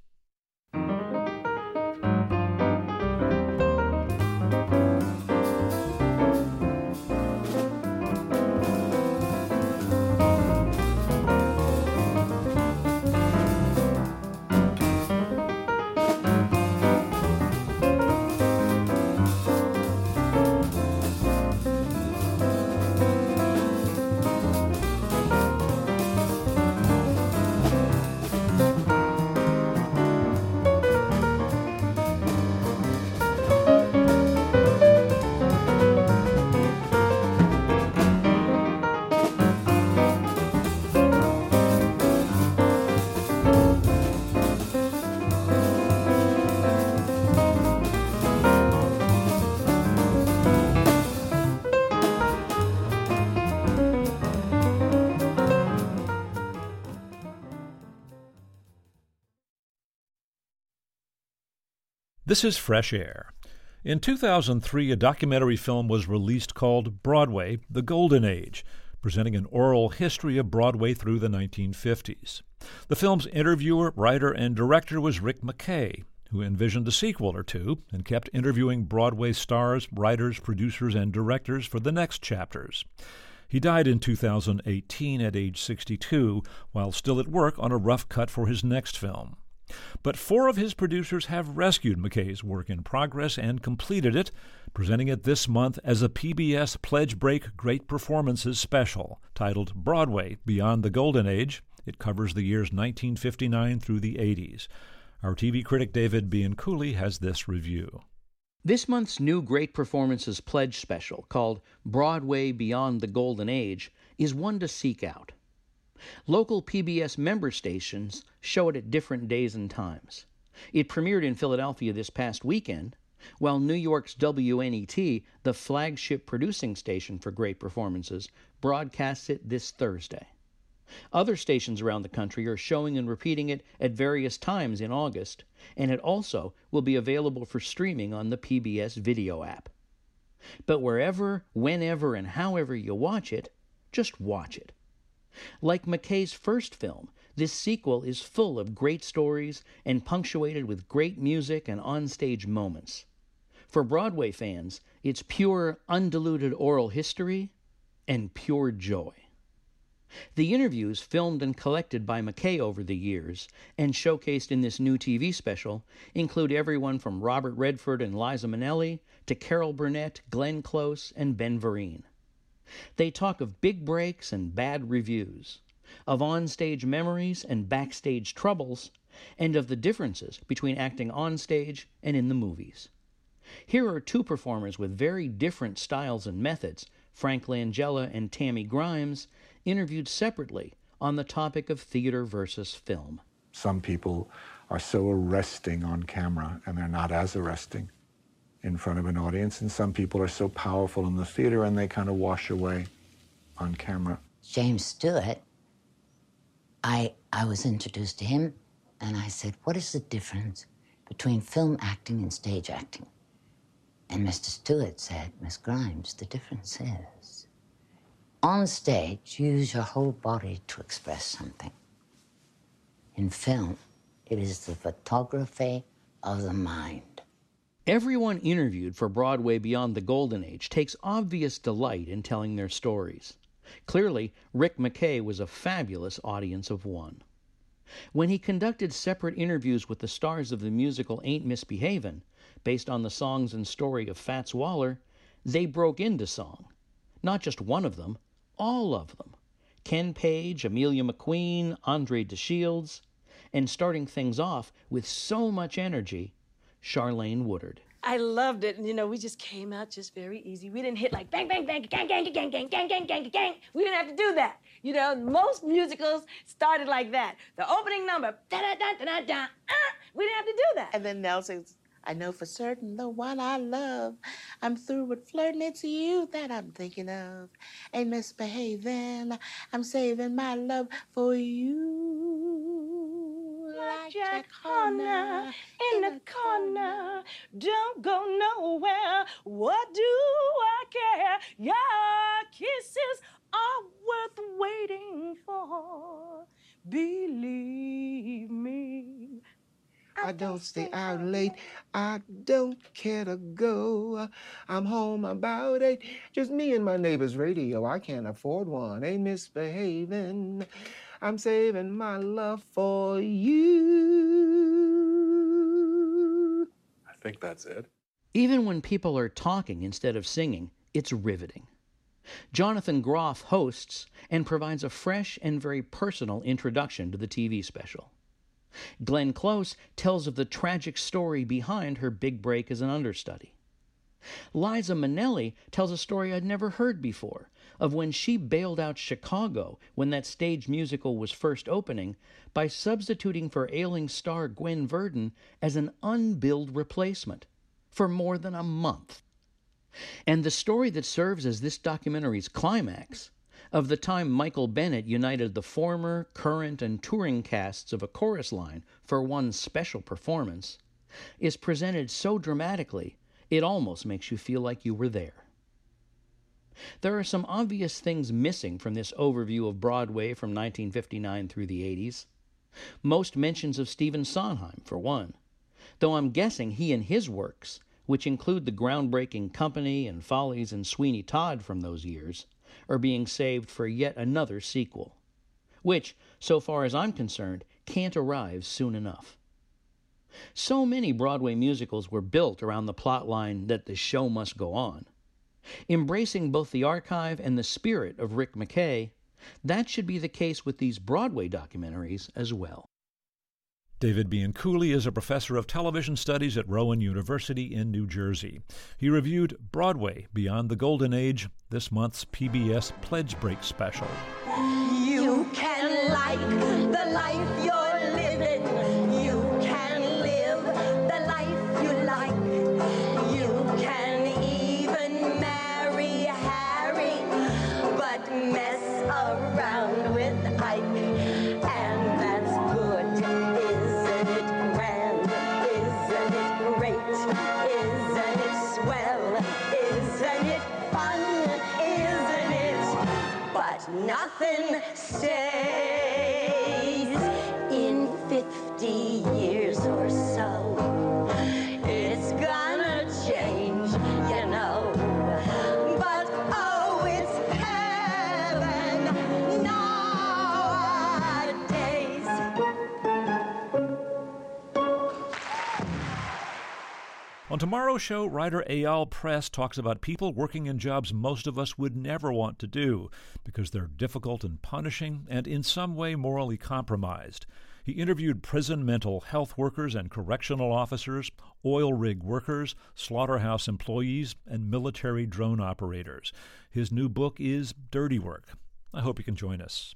This is Fresh Air. In two thousand three, a documentary film was released called Broadway, The Golden Age, presenting an oral history of Broadway through the nineteen fifties. The film's interviewer, writer, and director was Rick McKay, who envisioned a sequel or two and kept interviewing Broadway stars, writers, producers, and directors for the next chapters. He died in two thousand eighteen at age sixty-two, while still at work on a rough cut for his next film. But four of his producers have rescued McKay's work in progress and completed it, presenting it this month as a P B S Pledge Break Great Performances special, titled Broadway Beyond the Golden Age. It covers the years nineteen fifty-nine through the eighties. Our T V critic David Bianculli has this review. This month's new Great Performances Pledge special, called Broadway Beyond the Golden Age, is one to seek out. Local P B S member stations show it at different days and times. It premiered in Philadelphia this past weekend, while New York's W N E T, the flagship producing station for Great Performances, broadcasts it this Thursday. Other stations around the country are showing and repeating it at various times in August, and it also will be available for streaming on the P B S video app. But wherever, whenever, and however you watch it, just watch it. Like McKay's first film, this sequel is full of great stories and punctuated with great music and onstage moments. For Broadway fans, it's pure, undiluted oral history and pure joy. The interviews filmed and collected by McKay over the years and showcased in this new T V special include everyone from Robert Redford and Liza Minnelli to Carol Burnett, Glenn Close, and Ben Vereen. They talk of big breaks and bad reviews, of onstage memories and backstage troubles, and of the differences between acting onstage and in the movies. Here are two performers with very different styles and methods, Frank Langella and Tammy Grimes, interviewed separately on the topic of theater versus film. Some people are so arresting on camera, and they're not as arresting in front of an audience, and some people are so powerful in the theater, and they kind of wash away on camera. James Stewart, I, I was introduced to him, and I said, what is the difference between film acting and stage acting? And Mister Stewart said, Miss Grimes, the difference is, on stage, you use your whole body to express something. In film, it is the photography of the mind. Everyone interviewed for Broadway Beyond the Golden Age takes obvious delight in telling their stories. Clearly, Rick McKay was a fabulous audience of one. When he conducted separate interviews with the stars of the musical Ain't Misbehavin', based on the songs and story of Fats Waller, they broke into song. Not just one of them, all of them. Ken Page, Amelia McQueen, Andre DeShields, and starting things off with so much energy, Charlene Woodard. I loved it, and you know, we just came out just very easy. We didn't hit like bang, bang, bang, gang, gang, gang, gang, gang, gang, gang, gang. We didn't have to do that. You know, most musicals started like that. The opening number, da da da da da da. We didn't have to do that. And then Nelson's, I know for certain the one I love. I'm through with flirting, it's you that I'm thinking of. Ain't misbehaving, I'm saving my love for you. Like Jack Horner in the corner, don't go nowhere, what do I care? Your kisses are worth waiting for, believe me. I don't stay out late, I don't care to go. I'm home about eight, just me and my neighbor's radio. I can't afford one, ain't misbehaving. I'm saving my love for you. I think that's it. Even when people are talking instead of singing, it's riveting. Jonathan Groff hosts and provides a fresh and very personal introduction to the T V special. Glenn Close tells of the tragic story behind her big break as an understudy. Liza Minnelli tells a story I'd never heard before, of when she bailed out Chicago when that stage musical was first opening by substituting for ailing star Gwen Verdon as an unbilled replacement for more than a month. And the story that serves as this documentary's climax, of the time Michael Bennett united the former, current, and touring casts of A Chorus Line for one special performance, is presented so dramatically it almost makes you feel like you were there. There are some obvious things missing from this overview of Broadway from nineteen fifty-nine through the eighties. Most mentions of Stephen Sondheim, for one, though I'm guessing he and his works, which include the groundbreaking Company and Follies and Sweeney Todd from those years, are being saved for yet another sequel, which, so far as I'm concerned, can't arrive soon enough. So many Broadway musicals were built around the plot line that the show must go on. Embracing both the archive and the spirit of Rick McKay, that should be the case with these Broadway documentaries as well. David Bianculli is a professor of television studies at Rowan University in New Jersey. He reviewed Broadway Beyond the Golden Age, this month's P B S Pledge Break special. You can like the life you're living. You can live the life you like. You can even marry Harry, but mess around with Ike, and that's good. Isn't it grand? Isn't it great? Isn't it swell? Isn't it fun? Isn't it? But nothing stays. On tomorrow's show, writer Eyal Press talks about people working in jobs most of us would never want to do because they're difficult and punishing and in some way morally compromised. He interviewed prison mental health workers and correctional officers, oil rig workers, slaughterhouse employees, and military drone operators. His new book is Dirty Work. I hope you can join us.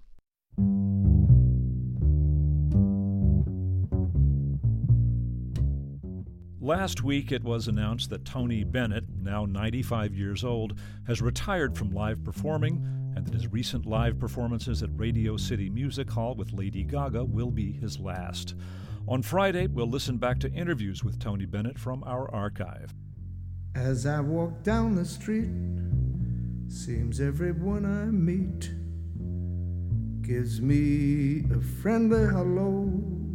Last week, it was announced that Tony Bennett, now ninety-five years old, has retired from live performing, and that his recent live performances at Radio City Music Hall with Lady Gaga will be his last. On Friday, we'll listen back to interviews with Tony Bennett from our archive. As I walk down the street, seems everyone I meet gives me a friendly hello.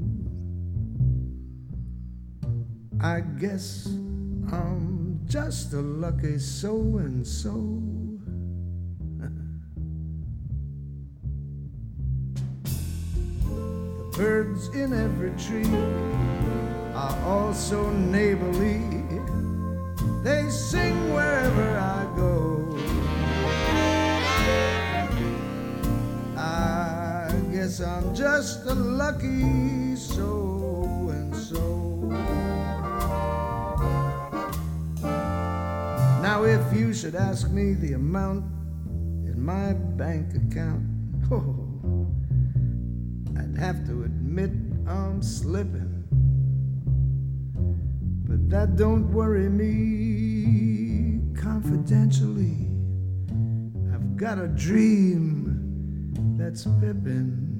I guess I'm just a lucky so-and-so. The birds in every tree are all so neighborly. They sing wherever I go. I guess I'm just a lucky so-and-so. Now if you should ask me the amount in my bank account, oh, I'd have to admit I'm slipping. But that don't worry me. Confidentially, I've got a dream that's pippin'.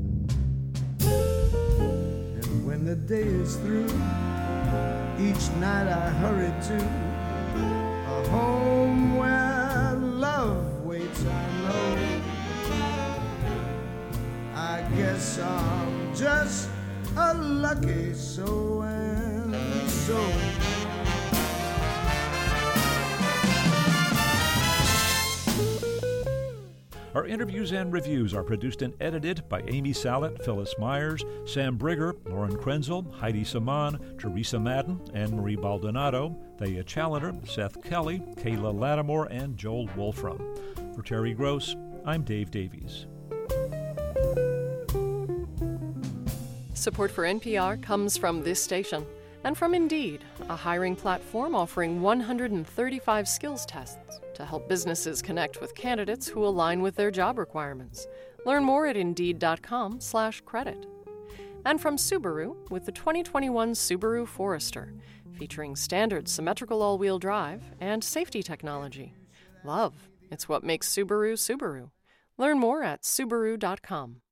And when the day is through, each night I hurry to a home where love waits, I know. I guess I'm just a lucky so-and-so. Our interviews and reviews are produced and edited by Amy Sallet, Phyllis Myers, Sam Brigger, Lauren Krenzel, Heidi Saman, Teresa Madden, Anne-Marie Baldonado, Thea Chaloner, Seth Kelly, Kayla Lattimore, and Joel Wolfram. For Terry Gross, I'm Dave Davies. Support for N P R comes from this station and from Indeed, a hiring platform offering one hundred thirty-five skills tests to help businesses connect with candidates who align with their job requirements. Learn more at Indeed.com slash credit. And from Subaru with the twenty twenty-one Subaru Forester, featuring standard symmetrical all-wheel drive and safety technology. Love, it's what makes Subaru Subaru. Learn more at Subaru dot com.